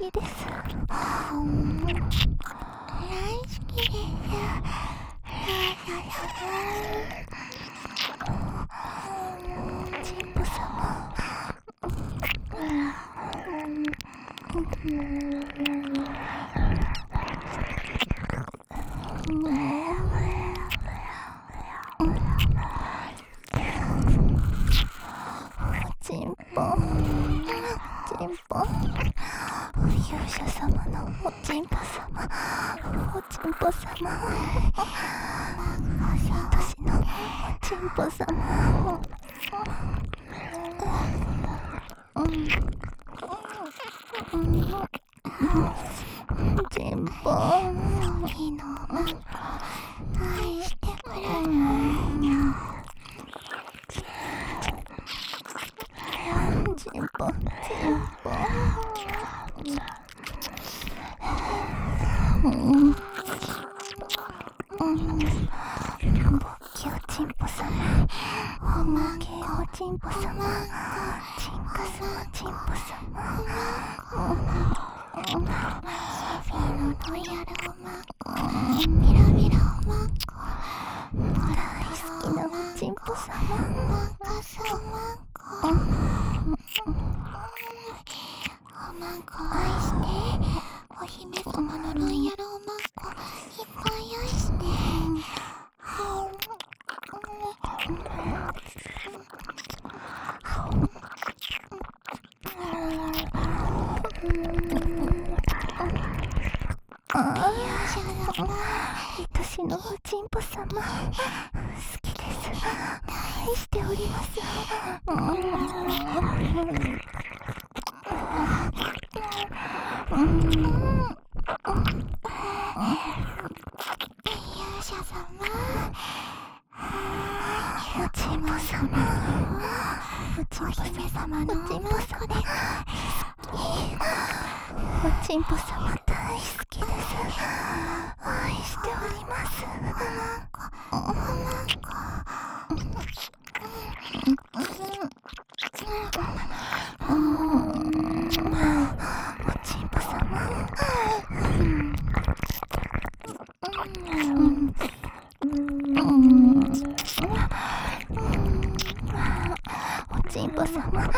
きです。大好きです。チンポ様。チンポ、チンポ、勇者様のおちんぽ様、おちんぽ様、私のおちんぽ様、チンポ、そういうの愛してくれる。チンポ、チンポ。ぼっきおちんぽ様、おまけおちんぽ様、チンカスおちんぽ様、セフィのロイヤルおまっこ、ミラミラおまっこ、大好きなおちんぽ様、マカスおまっこ、おまんこ愛して、お姫様のロイヤルおまんこいっぱい愛して。私のおちんぽ様好きです。愛しております。勇者様、おちんぽ様、お姫様のおちんぽ様でおちんぽ様大好きです。愛しております。おまんこおちんぽ様、おちんぽ様、